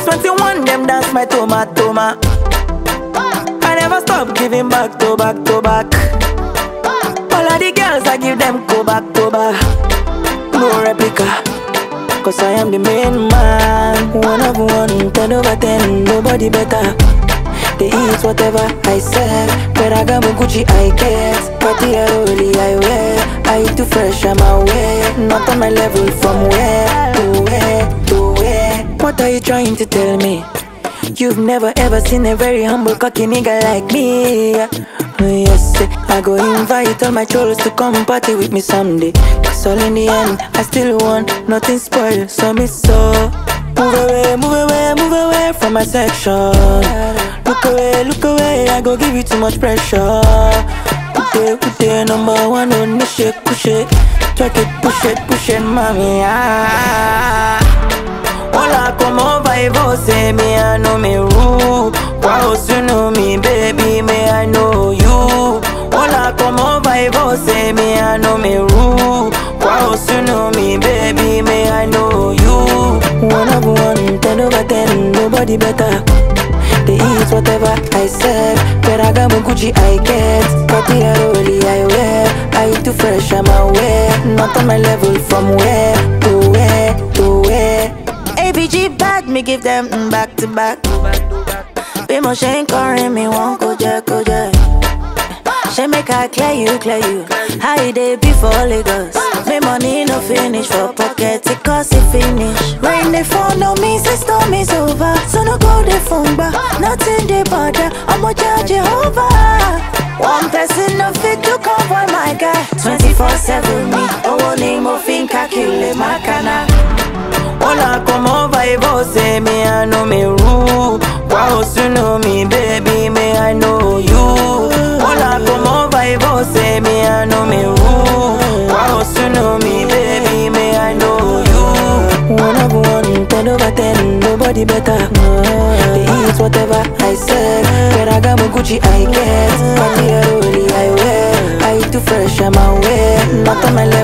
21, them dance my toma. I never stop giving back to back to back. All of the girls I give them go back to back. No replica, cause I am the main man. 1 of 1, 10 over 10, nobody better. They eat whatever I serve. Ferragamo, Gucci I get. Cartier I wear. I too fresh, I'm aware. Not on my level, from where to where to where. What are you trying to tell me? You've never ever seen a very humble cocky nigga like me. Yes, I go invite all my trolls to come party with me someday. Cause all in the end, I still want nothing spoiled, so me so. Move away from my section. Look away, I go give you too much pressure. Put it, number 1 on the shake, push it. Track it, push it, mommy. Hola, como va y vos, me I know me rude. Wow, you know me, baby, me I know you. Hola, como va y vos, me I know me rude. Wow, you know me, baby, me I know you. 1 of 1, 10 over 10, nobody better. They eat whatever I serve. Ferragamo, Gucci I get. Cartier I wear. I too fresh, I'm aware. Not on my level, from where to where to where. ABG bad, me give them back to back. Be more shame calling me, won't go jack. She make her clear you. How you day before Lagos? Me money no finish for pocket, it cost it finish. Rain they fall, no me, say storm is over. So no go the phone back, nothing they bother. I'ma charge you over. One person no fit to convoy my guy. 24/7 me, oh name of think calculate my cana. Hola, como va y vos, me I know me rude. Wow, you know me, baby, me I know you. Hola, como va y vos, me I know me rude. Wow, you know me, baby, me I know you. 1 of 1, 10 over 10, nobody better. They eat whatever I serve. Ferragamo, Gucci I get. Cartier I wear. I too fresh, I'm aware. Not on my level.